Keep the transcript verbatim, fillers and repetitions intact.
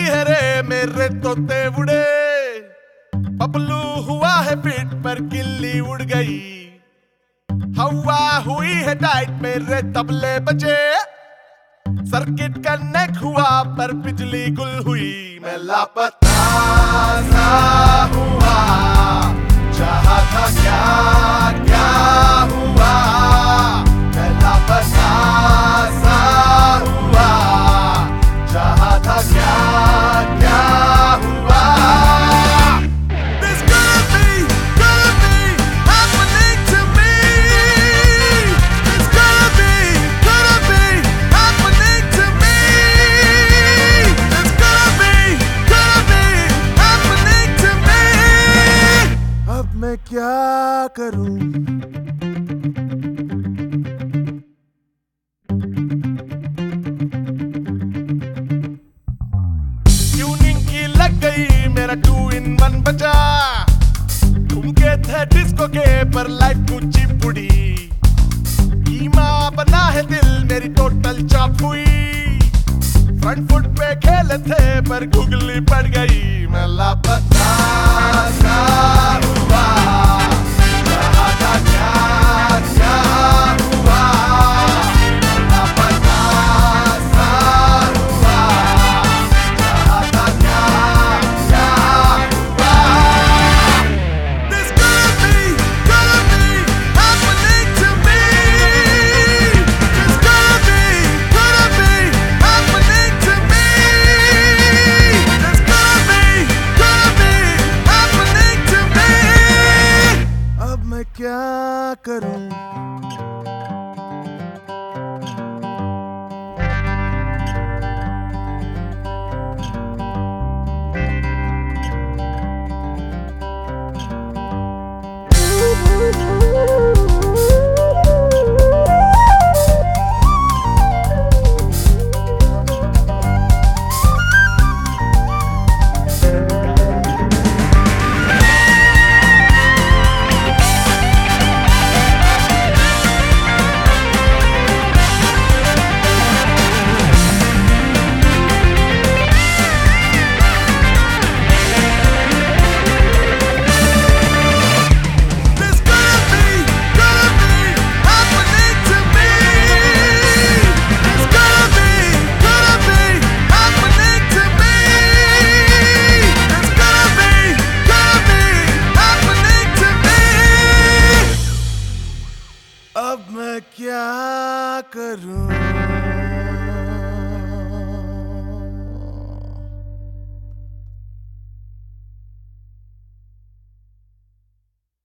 है रे मेरे तोते उड़े, बबलू हुआ है फिट पर गिल्ली उड़ गई। हवा हुई है टाइट मेरे तबले बजे, सर्किट कनेक्ट हुआ पर बिजली गुल हुई। मैं लापता सा हुआ, चाहा था क्या क्या हुआ। मैं लापता सा हुआ, चाहा था क्या क्या हुआ। This could be, could be happening to me. This could be, could be happening to me. This could be, could be happening to me. अब मैं क्या करूं? लग गई मेरा टू इन वन बजा, घूमके थे डिस्को के पर लाइफ ऊंची बुड़ी। कीमा बना है दिल मेरी टोटल चॉप हुई, फ्रंट फुट पे खेले थे पर गुगली पड़ गई। मैं लापता सा हुआ, चाहा था क्या क्या हुआ। लापता सा हुआ, चाहा था क्या क्या हुआ। This could be, could be happening to me. This could be, could be happening to me. This could be, could be happening to me. अब मैं क्या करूं? अब मैं क्या करूं?